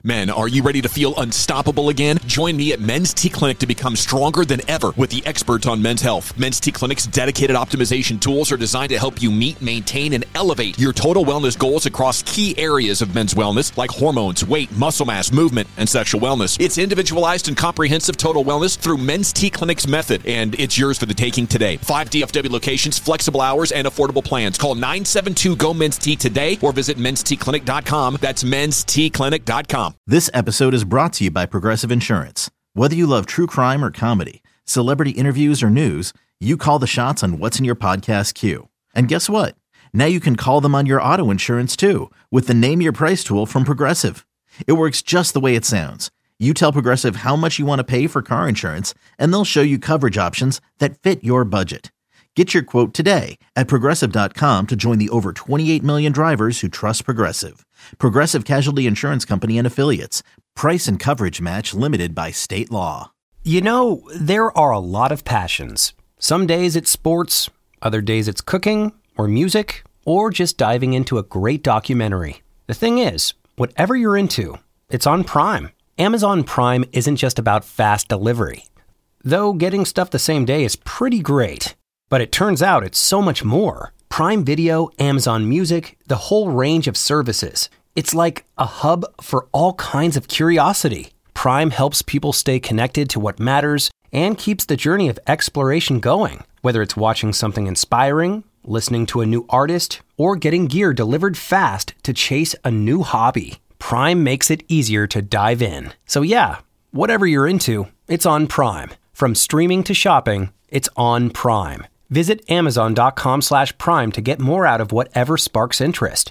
Men, are you ready to feel unstoppable again? Join me at Men's T Clinic to become stronger than ever with the experts on men's health. Men's T Clinic's dedicated optimization tools are designed to help you meet, maintain, and elevate your total wellness goals across key areas of men's wellness like hormones, weight, muscle mass, movement, and sexual wellness. It's individualized and comprehensive total wellness through Men's T Clinic's method, and it's yours for the taking today. 5 DFW locations, flexible hours, and affordable plans. Call 972-GO-MEN'S-T today or visit menstclinic.com. That's menstclinic.com. This episode is brought to you by Progressive Insurance. Whether you love true crime or comedy, celebrity interviews or news, you call the shots on what's in your podcast queue. And guess what? Now you can call them on your auto insurance too with the Name Your Price tool from Progressive. It works just the way it sounds. You tell Progressive how much you want to pay for car insurance, and they'll show you coverage options that fit your budget. Get your quote today at Progressive.com to join the over 28 million drivers who trust Progressive. Progressive Casualty Insurance Company and Affiliates. Price and coverage match limited by state law. You know, there are a lot of passions. Some days it's sports, other days it's cooking or music, or just diving into a great documentary. The thing is, whatever you're into, it's on Prime. Amazon Prime isn't just about fast delivery. Though getting stuff the same day is pretty great. But it turns out it's so much more. Prime Video, Amazon Music, the whole range of services. It's like a hub for all kinds of curiosity. Prime helps people stay connected to what matters and keeps the journey of exploration going. Whether it's watching something inspiring, listening to a new artist, or getting gear delivered fast to chase a new hobby, Prime makes it easier to dive in. So yeah, whatever you're into, it's on Prime. From streaming to shopping, it's on Prime. Visit Amazon.com/Prime to get more out of whatever sparks interest.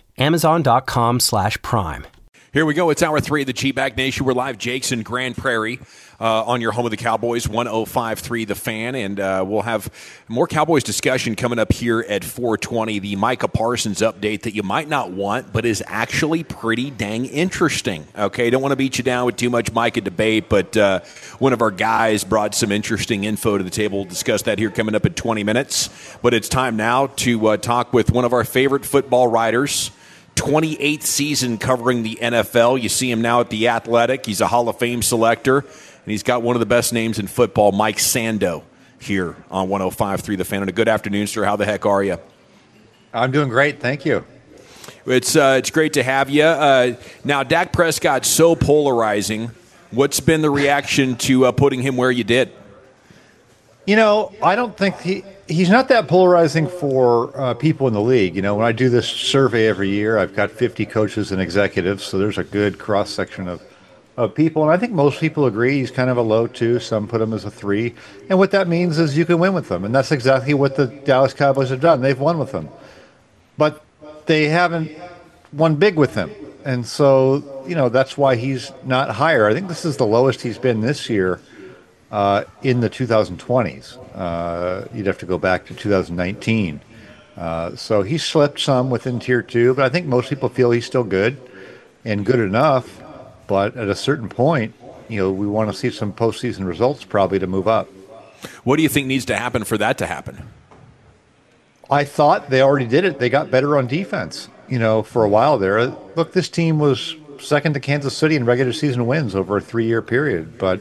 Amazon.com/Prime. Here we go. It's hour 3 of the G-Bag Nation. We're live, Jake's in Grand Prairie on your home of the Cowboys, 105.3 The Fan. And we'll have more Cowboys discussion coming up here at 4:20. The Micah Parsons update that you might not want, but is actually pretty dang interesting. Okay, don't want to beat you down with too much Micah debate, but one of our guys brought some interesting info to the table. We'll discuss that here coming up in 20 minutes. But it's time now to talk with one of our favorite football writers. 28th season covering the NFL. You see him now at The Athletic. He's a Hall of Fame selector, and he's got one of the best names in football, Mike Sando, here on 105.3 The Fan. And a good afternoon, sir. How the heck are you? I'm doing great. Thank you. It's great to have you. Now, Dak Prescott's so polarizing. What's been the reaction to putting him where you did? You know, I don't think he's not that polarizing for people in the league. You know, when I do this survey every year, I've got 50 coaches and executives, so there's a good cross-section of people. And I think most people agree he's kind of a low 2. Some put him as a 3. And what that means is you can win with them. And that's exactly what the Dallas Cowboys have done. They've won with him. But they haven't won big with him. And so, you know, that's why he's not higher. I think this is the lowest he's been this year. In the 2020s. You'd have to go back to 2019. So he slipped some within Tier 2, but I think most people feel he's still good and good enough. But at a certain point, you know, we want to see some postseason results probably to move up. What do you think needs to happen for that to happen? I thought they already did it. They got better on defense, you know, for a while there. Look, this team was second to Kansas City in regular season wins over a 3-year period, but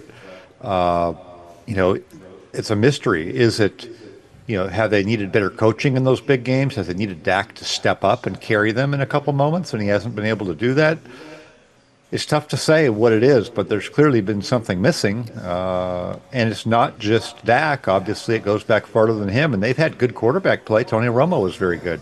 you know, it's a mystery. Is it, you know, have they needed better coaching in those big games? Have they needed Dak to step up and carry them in a couple moments, and he hasn't been able to do that? It's tough to say what it is, but there's clearly been something missing. And it's not just Dak. Obviously, it goes back farther than him, and they've had good quarterback play. Tony Romo was very good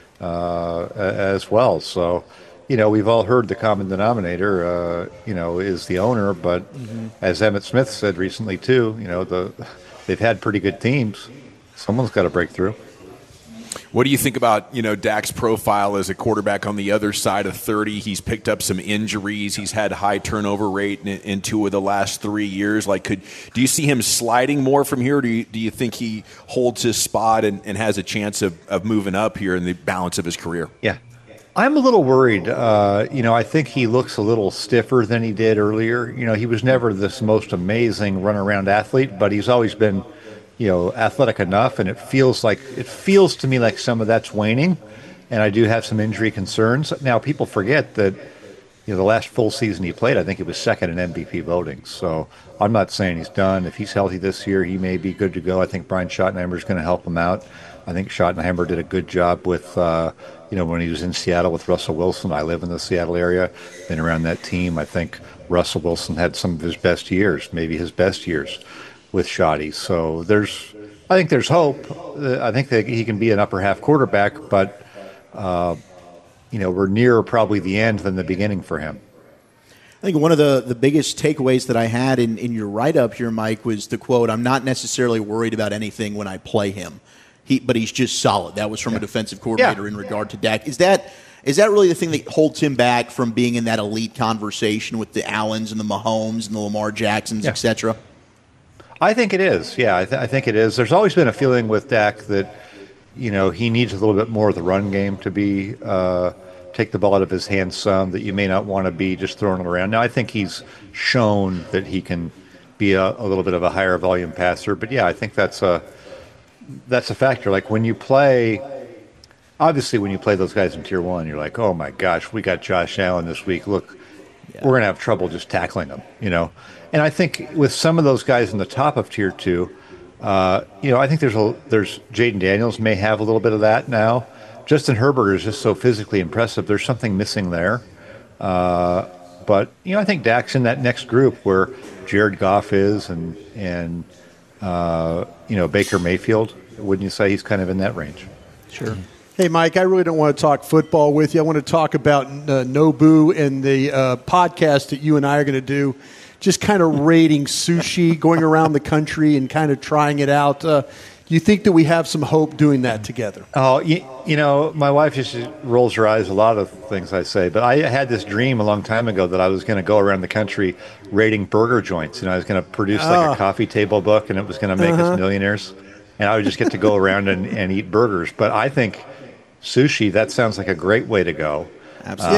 as well. So, you know, we've all heard the common denominator, you know, is the owner. But as Emmitt Smith said recently, too, you know, they've had pretty good teams. Someone's got to break through. What do you think about, you know, Dak's profile as a quarterback on the other side of 30? He's picked up some injuries. He's had high turnover rate in 2 of the last 3 years. Like, do you see him sliding more from here? Or do you think he holds his spot and has a chance of moving up here in the balance of his career? Yeah. I'm a little worried. You know, I think he looks a little stiffer than he did earlier. You know, he was never this most amazing run-around athlete, but he's always been, you know, athletic enough, and it feels to me like some of that's waning, and I do have some injury concerns. Now, people forget that the last full season he played, I think he was second in MVP voting. So I'm not saying he's done. If he's healthy this year, he may be good to go. I think Brian Schottenheimer is going to help him out. I think Schottenheimer did a good job with, when he was in Seattle with Russell Wilson. I live in the Seattle area, been around that team. I think Russell Wilson had some of his best years, maybe his best years with Schotty. So I think there's hope. I think that he can be an upper half quarterback, but we're nearer probably the end than the beginning for him. I think one of the biggest takeaways that I had in your write-up here, Mike, was the quote, "I'm not necessarily worried about anything when I play him, but he's just solid." That was from a defensive coordinator in regard to Dak. Is that really the thing that holds him back from being in that elite conversation with the Allens and the Mahomes and the Lamar Jacksons, et cetera? I think it is. Yeah, I think it is. There's always been a feeling with Dak that, he needs a little bit more of the run game to be take the ball out of his hands some, that you may not want to be just throwing it around. Now, I think he's shown that he can be a little bit of a higher volume passer. But, yeah, I think that's a factor. Like when you play those guys in Tier 1, you're like, oh, my gosh, we got Josh Allen this week. Look, we're going to have trouble just tackling him, And I think with some of those guys in the top of Tier 2, I think there's Jaden Daniels may have a little bit of that now. Justin Herbert is just so physically impressive. There's something missing there. But, I think Dak's in that next group where Jared Goff is and Baker Mayfield. Wouldn't you say he's kind of in that range? Sure. Hey, Mike, I really don't want to talk football with you. I want to talk about Nobu and the podcast that you and I are going to do, just kind of rating sushi, going around the country and kind of trying it out. Do you think that we have some hope doing that together? Oh, my wife just rolls her eyes a lot of things I say, but I had this dream a long time ago that I was going to go around the country rating burger joints, and I was going to produce like a coffee table book, and it was going to make us millionaires, and I would just get to go around and eat burgers. But I think sushi, that sounds like a great way to go. Absolutely.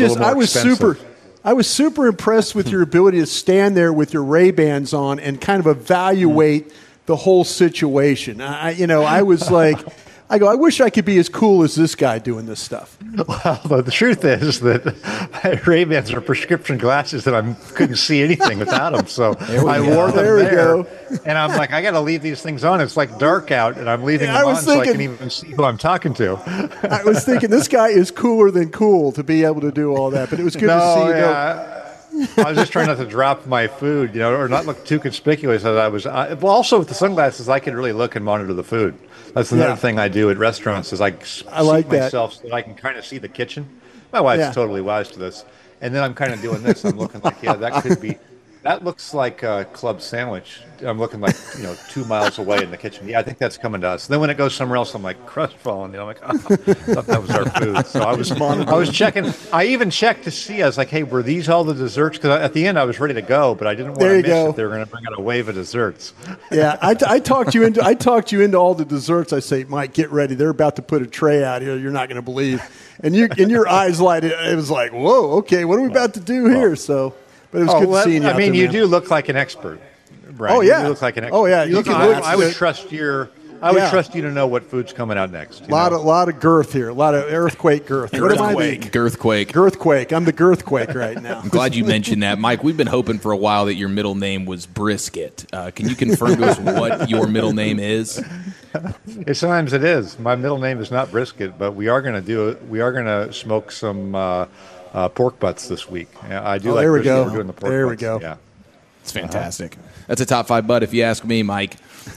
I was super impressed with your ability to stand there with your Ray-Bans on and kind of evaluate the whole situation. I was like, I wish I could be as cool as this guy doing this stuff. Well, the truth is that my Ray-Bans are prescription glasses and I couldn't see anything without them. So I wore them there. And I'm like, I got to leave these things on. It's like dark out, and I'm leaving them on so I can even see who I'm talking to. I was thinking this guy is cooler than cool to be able to do all that. But it was good to see you go. I was just trying not to drop my food, or not look too conspicuous. As I was. Also, with the sunglasses, I could really look and monitor the food. That's another thing I do at restaurants is I like myself so that I can kind of see the kitchen. My wife's totally wise to this. And then I'm kind of doing this. I'm looking like, that looks like a club sandwich. I'm looking like, 2 miles away in the kitchen. Yeah, I think that's coming to us. Then when it goes somewhere else, I'm like crestfallen. I'm like, oh, I thought that was our food. So I was checking. I even checked to see. I was like, hey, were these all the desserts? Because at the end I was ready to go, but I didn't want to miss if they were going to bring out a wave of desserts. Yeah, I talked you into all the desserts. I say, Mike, get ready. They're about to put a tray out here. You're not going to believe. And your eyes lighted. It was like, whoa, okay, what are we about to do here? So. But it was good seeing you. I mean, you do look like an expert, Brian. Oh yeah, you look like an expert. Oh yeah, I would trust you to know what food's coming out next. A lot of girth here, a lot of earthquake girth. What am I being? Girthquake. I'm the girthquake right now. I'm glad you mentioned that, Mike. We've been hoping for a while that your middle name was Brisket. Can you confirm to us what your middle name is? Sometimes it is. My middle name is not Brisket, but we are going to do it. We are going to smoke some. Pork butts this week. I do like there we go. We're doing the pork there butts. We go. Yeah. It's fantastic. That's a top 5 butt if you ask me, Mike.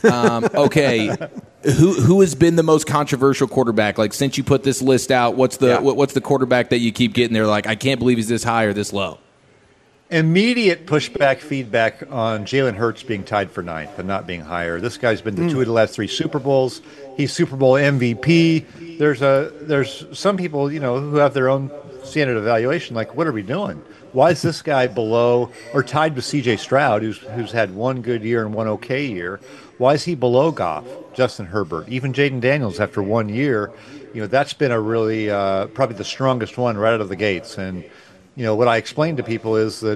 Okay. Who has been the most controversial quarterback? Like since you put this list out, what's the quarterback that you keep getting there like, I can't believe he's this high or this low? Immediate pushback feedback on Jalen Hurts being tied for 9th and not being higher. This guy's been to 2 of the last 3 Super Bowls. He's Super Bowl MVP. There's some people, who have their own standard evaluation, like, what are we doing? Why is this guy below or tied with C.J. Stroud, who's had one good year and one okay year? Why is he below Goff, Justin Herbert, even Jaden Daniels after 1 year? That's been a really probably the strongest one right out of the gates. And what I explained to people is that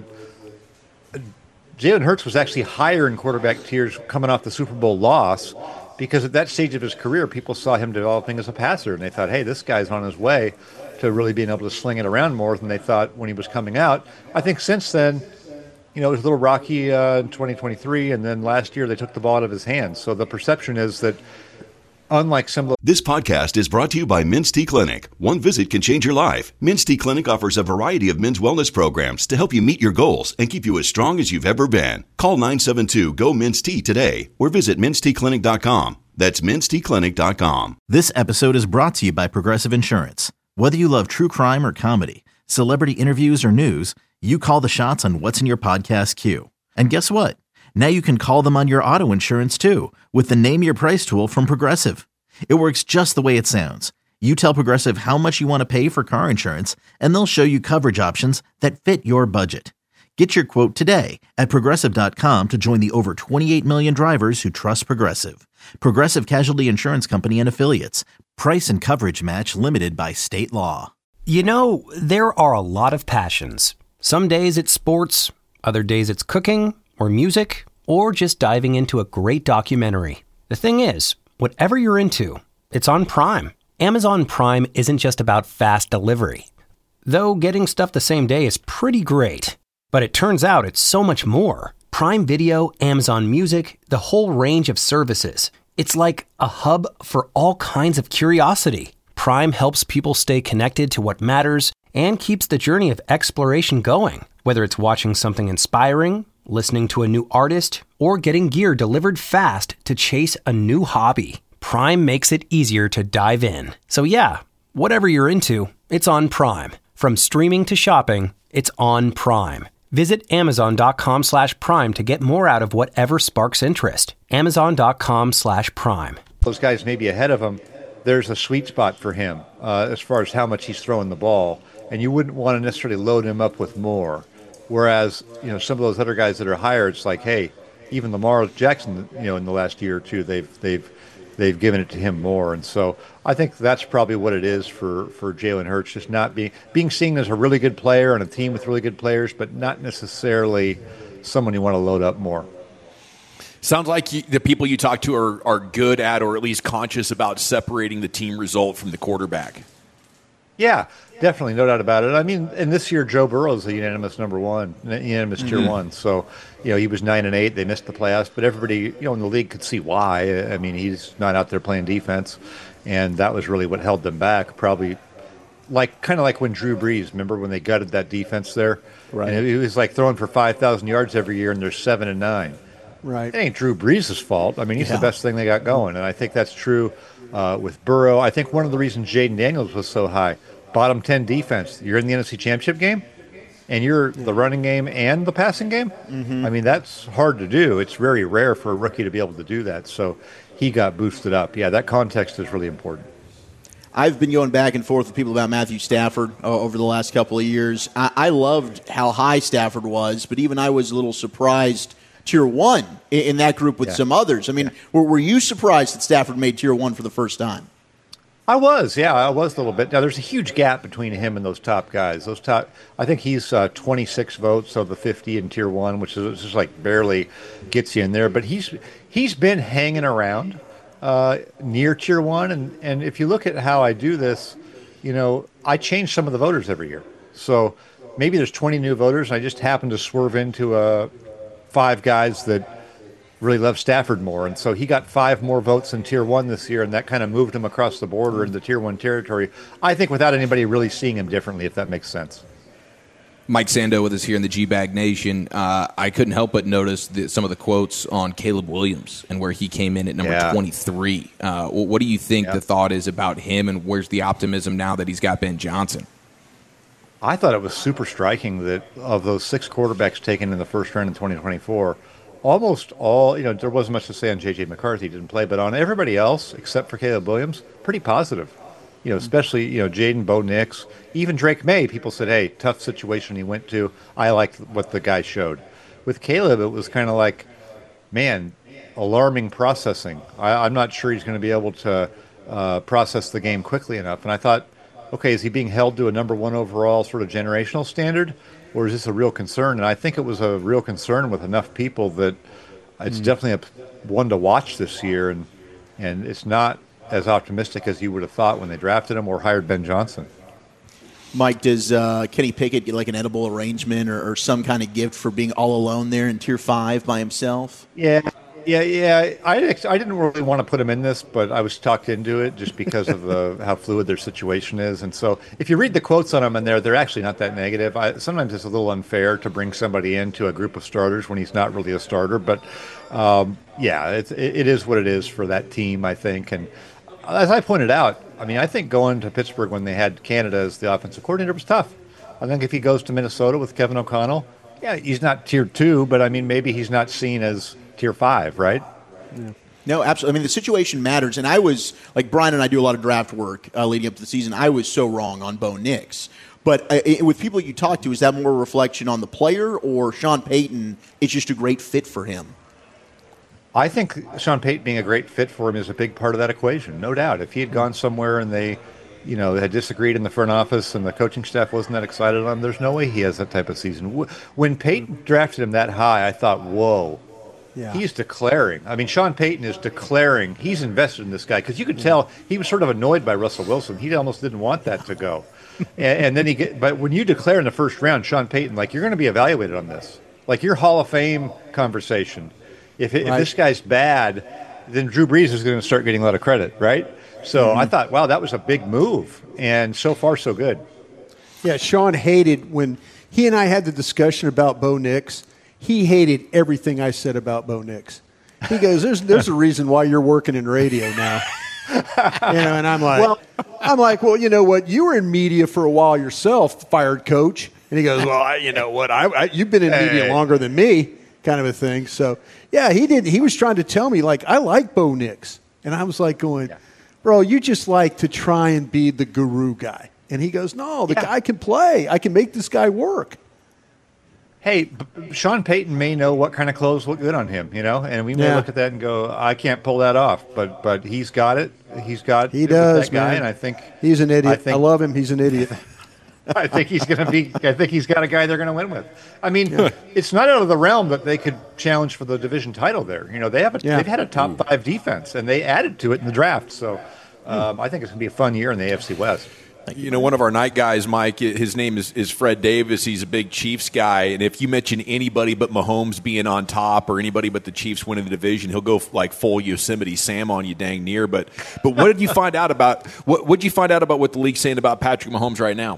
Jalen Hurts was actually higher in quarterback tiers coming off the Super Bowl loss because at that stage of his career, people saw him developing as a passer, and they thought, hey, this guy's on his way to really being able to sling it around more than they thought when he was coming out. I think since then, it was a little rocky in 2023, and then last year they took the ball out of his hands. So the perception is that, unlike some of the... This podcast is brought to you by Men's T Clinic. One visit can change your life. Men's T Clinic offers a variety of men's wellness programs to help you meet your goals and keep you as strong as you've ever been. Call 972-GO-MEN'S T today or visit mensteclinic.com. That's mensteclinic.com. This episode is brought to you by Progressive Insurance. Whether you love true crime or comedy, celebrity interviews or news, you call the shots on what's in your podcast queue. And guess what? Now you can call them on your auto insurance too with the Name Your Price tool from Progressive. It works just the way it sounds. You tell Progressive how much you want to pay for car insurance, and they'll show you coverage options that fit your budget. Get your quote today at Progressive.com to join the over 28 million drivers who trust Progressive. Progressive Casualty Insurance Company and Affiliates. Price and coverage match limited by state law. There are a lot of passions. Some days it's sports, other days it's cooking or music, or just diving into a great documentary. The thing is, whatever you're into, it's on Prime. Amazon Prime isn't just about fast delivery. Though getting stuff the same day is pretty great. But it turns out it's so much more. Prime Video, Amazon Music, the whole range of services. It's like a hub for all kinds of curiosity. Prime helps people stay connected to what matters and keeps the journey of exploration going. Whether it's watching something inspiring, listening to a new artist, or getting gear delivered fast to chase a new hobby, Prime makes it easier to dive in. So yeah, whatever you're into, it's on Prime. From streaming to shopping, it's on Prime. Visit Amazon.com/Prime to get more out of whatever sparks interest. Amazon.com/Prime. Those guys may be ahead of him. There's a sweet spot for him as far as how much he's throwing the ball, and you wouldn't want to necessarily load him up with more. Whereas, some of those other guys that are higher, it's like, hey, even Lamar Jackson, in the last year or two, they've given it to him more. And so I think that's probably what it is for Jalen Hurts, just not being seen as a really good player on a team with really good players, but not necessarily someone you want to load up more. Sounds like the people you talk to are good at, or at least conscious about separating the team result from the quarterback. Yeah, definitely, no doubt about it. I mean, and this year Joe Burrow is a unanimous tier one. So, he was 9-8. They missed the playoffs, but everybody, in the league could see why. I mean, he's not out there playing defense, and that was really what held them back. Probably, kind of like when Drew Brees. Remember when they gutted that defense there? Right. And it was like throwing for 5,000 yards every year, and they're 7-9. Right. It ain't Drew Brees' fault. I mean, he's the best thing they got going, and I think that's true with Burrow. I think one of the reasons Jaden Daniels was so high, bottom 10 defense. You're in the NFC Championship game, and you're the running game and the passing game. Mm-hmm. I mean, that's hard to do. It's very rare for a rookie to be able to do that. So he got boosted up. Yeah, that context is really important. I've been going back and forth with people about Matthew Stafford over the last couple of years. I loved how high Stafford was, but even I was a little surprised Tier 1 in that group with some others. I mean, were you surprised that Stafford made Tier 1 for the first time? I was a little bit. Now, there's a huge gap between him and those top guys. I think he's 26 votes of the 50 in Tier 1, which is just like barely gets you in there. But he's been hanging around near Tier 1. And if you look at how I do this, I change some of the voters every year. So maybe there's 20 new voters, and I just happen to swerve into 5 guys that really love Stafford more. And so he got 5 more votes in Tier 1 this year, and that kind of moved him across the border into Tier 1 territory, I think, without anybody really seeing him differently, if that makes sense. Mike Sando with us here in the G-Bag Nation. I couldn't help but notice some of the quotes on Caleb Williams and where he came in at number 23. What do you think the thought is about him, and where's the optimism now that he's got Ben Johnson? I thought it was super striking that of those 6 quarterbacks taken in the first round in 2024, almost all, there wasn't much to say on J.J. McCarthy, didn't play, but on everybody else, except for Caleb Williams, pretty positive. Especially, Jaden, Bo Nix, even Drake May, people said, hey, tough situation he went to. I liked what the guy showed. With Caleb, it was kind of like, man, alarming processing. I'm not sure he's going to be able to process the game quickly enough. And I thought, okay, is he being held to a number 1 overall sort of generational standard, or is this a real concern? And I think it was a real concern with enough people that it's definitely one to watch this year, and it's not as optimistic as you would have thought when they drafted him or hired Ben Johnson. Mike, does Kenny Pickett get like an edible arrangement or some kind of gift for being all alone there in Tier 5 by himself? Yeah. I didn't really want to put him in this, but I was talked into it just because of how fluid their situation is. And so if you read the quotes on him in there, they're actually not that negative. Sometimes it's a little unfair to bring somebody into a group of starters when he's not really a starter. But, it is what it is for that team, I think. And as I pointed out, I think going to Pittsburgh when they had Canada as the offensive coordinator was tough. I think if he goes to Minnesota with Kevin O'Connell, he's not Tier 2, but maybe he's not seen as Tier 5, right? Yeah. No, absolutely. The situation matters. And I was, like Brian and I do a lot of draft work leading up to the season. I was so wrong on Bo Nix. But with people you talk to, is that more a reflection on the player or Sean Payton is just a great fit for him? I think Sean Payton being a great fit for him is a big part of that equation, no doubt. If he had gone somewhere and they had disagreed in the front office and the coaching staff wasn't that excited on him, there's no way he has that type of season. When Payton drafted him that high, I thought, whoa. Yeah. He's declaring. Sean Payton is declaring he's invested in this guy because you could tell he was sort of annoyed by Russell Wilson. He almost didn't want that to go. and then but when you declare in the first round, Sean Payton, you're going to be evaluated on this. Your Hall of Fame conversation. If this guy's bad, then Drew Brees is going to start getting a lot of credit, right? So I thought, wow, that was a big move. And so far, so good. Yeah, Sean hated when he and I had the discussion about Bo Nix. He hated everything I said about Bo Nix. He goes, "There's a reason why you're working in radio now." And I'm like, well, you know what? You were in media for a while yourself, fired coach. And he goes, well, you know what? You've been in media longer than me, kind of a thing. So yeah, he did. He was trying to tell me I like Bo Nix, and I was going, bro, you just like to try and be the guru guy. And he goes, no, the guy can play. I can make this guy work. Hey, Sean Payton may know what kind of clothes look good on him, and we may look at that and go, I can't pull that off, but he's got it. He does, that guy, man. And I think he's an idiot. I love him. He's an idiot. I think he's got a guy they're going to win with. It's not out of the realm that they could challenge for the division title there. They've had a top 5 defense, and they added to it in the draft. So I think it's going to be a fun year in the AFC West. One of our night guys, Mike, his name is Fred Davis. He's a big Chiefs guy. And if you mention anybody but Mahomes being on top or anybody but the Chiefs winning the division, he'll go full Yosemite Sam on you dang near. But what did you find out about what the league's saying about Patrick Mahomes right now?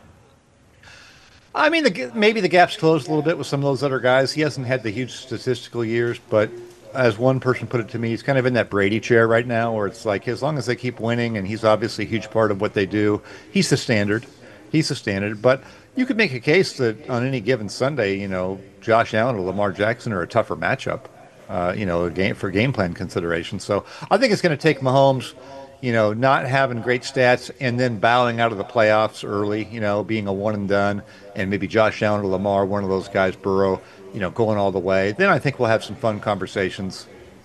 Maybe the gap's closed a little bit with some of those other guys. He hasn't had the huge statistical years, but as one person put it to me, he's kind of in that Brady chair right now where it's as long as they keep winning, and he's obviously a huge part of what they do, he's the standard. But you could make a case that on any given Sunday, Josh Allen or Lamar Jackson are a tougher matchup, for game plan consideration. So I think it's going to take Mahomes, not having great stats and then bowing out of the playoffs early, being a one and done, and maybe Josh Allen or Lamar, one of those guys, Burrow, going all the way. Then I think we'll have some fun conversations.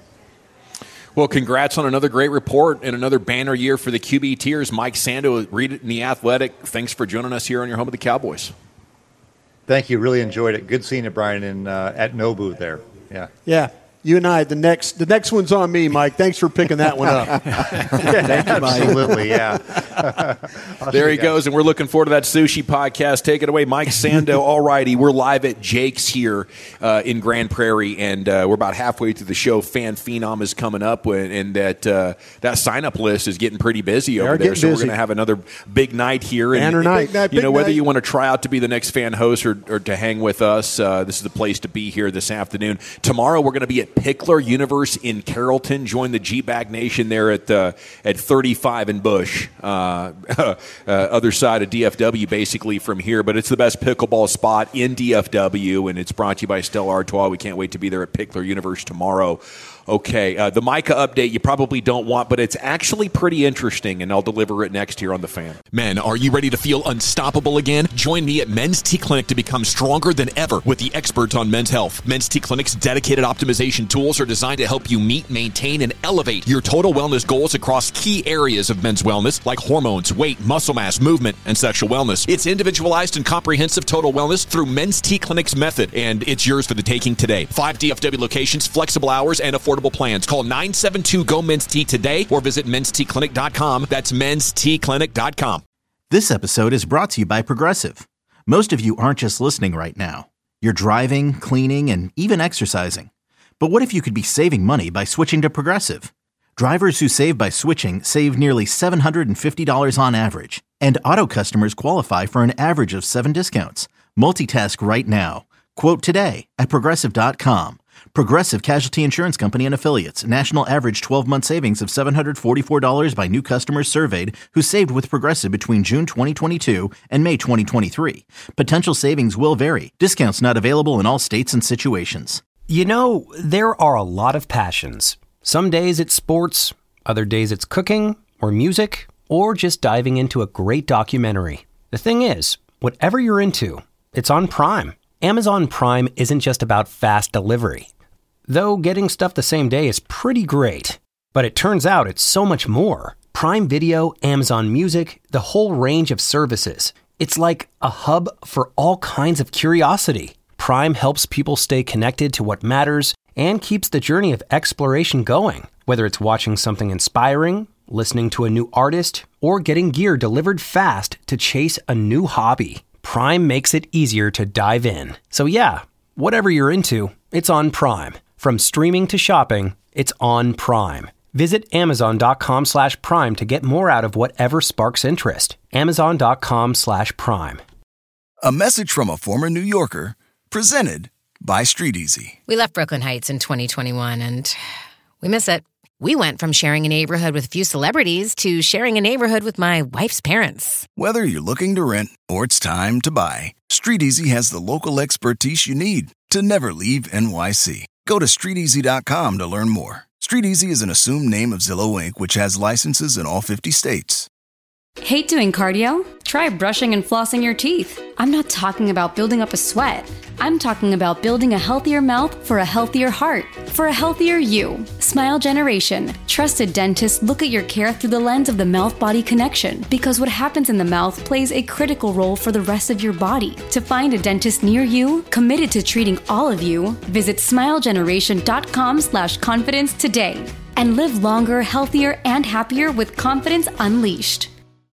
Well, congrats on another great report and another banner year for the QB Tiers. Mike Sando, read it in The Athletic. Thanks for joining us here on your home of the Cowboys. Thank you. Really enjoyed it. Good seeing you, Brian, at Nobu there. Yeah. Yeah. You and I, the next one's on me, Mike. Thanks for picking that one up. Absolutely, yeah. There he goes, and we're looking forward to that sushi podcast. Take it away, Mike Sando. All righty, we're live at Jake's here in Grand Prairie, and we're about halfway through the show. Fan Phenom is coming up, and that sign-up list is getting pretty busy over there. So we're going to have another big night here. Banner night. Whether you want to try out to be the next fan host or to hang with us, this is the place to be here this afternoon. Tomorrow we're going to be at Pickler Universe in Carrollton. Join the G-Bag Nation there at 35 and Bush, other side of DFW basically from here. But it's the best pickleball spot in DFW, and it's brought to you by Stella Artois. We can't wait to be there at Pickler Universe tomorrow. Okay, the Micah update you probably don't want, but it's actually pretty interesting, and I'll deliver it next here on The Fan. Men, are you ready to feel unstoppable again? Join me at Men's T Clinic to become stronger than ever with the experts on men's health. Men's T Clinic's dedicated optimization tools are designed to help you meet, maintain, and elevate your total wellness goals across key areas of men's wellness, like hormones, weight, muscle mass, movement, and sexual wellness. It's individualized and comprehensive total wellness through Men's T Clinic's method, and it's yours for the taking today. 5 DFW locations, flexible hours, and affordable plans. Call 972-GO-MEN'S-T today or visit menstclinic.com. That's menstclinic.com. This episode is brought to you by Progressive. Most of you aren't just listening right now. You're driving, cleaning, and even exercising. But what if you could be saving money by switching to Progressive? Drivers who save by switching save nearly $750 on average. And auto customers qualify for an average of 7 discounts. Multitask right now. Quote today at Progressive.com. Progressive Casualty Insurance Company and Affiliates. National average 12-month savings of $744 by new customers surveyed who saved with Progressive between June 2022 and May 2023. Potential savings will vary. Discounts not available in all states and situations. You know, there are a lot of passions. Some days it's sports, other days it's cooking or music, or just diving into a great documentary. The thing is, whatever you're into, it's on Prime. Amazon Prime isn't just about fast delivery. Though getting stuff the same day is pretty great. But it turns out it's so much more. Prime Video, Amazon Music, the whole range of services. It's like a hub for all kinds of curiosity. Prime helps people stay connected to what matters and keeps the journey of exploration going. Whether it's watching something inspiring, listening to a new artist, or getting gear delivered fast to chase a new hobby. Prime makes it easier to dive in. So yeah, whatever you're into, it's on Prime. From streaming to shopping, it's on Prime. Visit Amazon.com/Prime to get more out of whatever sparks interest. Amazon.com/Prime. A message from a former New Yorker, presented by StreetEasy. We left Brooklyn Heights in 2021 and we miss it. We went from sharing a neighborhood with a few celebrities to sharing a neighborhood with my wife's parents. Whether you're looking to rent or it's time to buy, StreetEasy has the local expertise you need to never leave NYC. Go to StreetEasy.com to learn more. StreetEasy is an assumed name of Zillow Inc., which has licenses in all 50 states. Hate doing cardio? Try brushing and flossing your teeth. I'm not talking about building up a sweat. I'm talking about building a healthier mouth for a healthier heart, for a healthier you. Smile Generation. Trusted dentists look at your care through the lens of the mouth-body connection, because what happens in the mouth plays a critical role for the rest of your body. To find a dentist near you, committed to treating all of you, visit smilegeneration.com/confidence today. And live longer, healthier, and happier with confidence unleashed.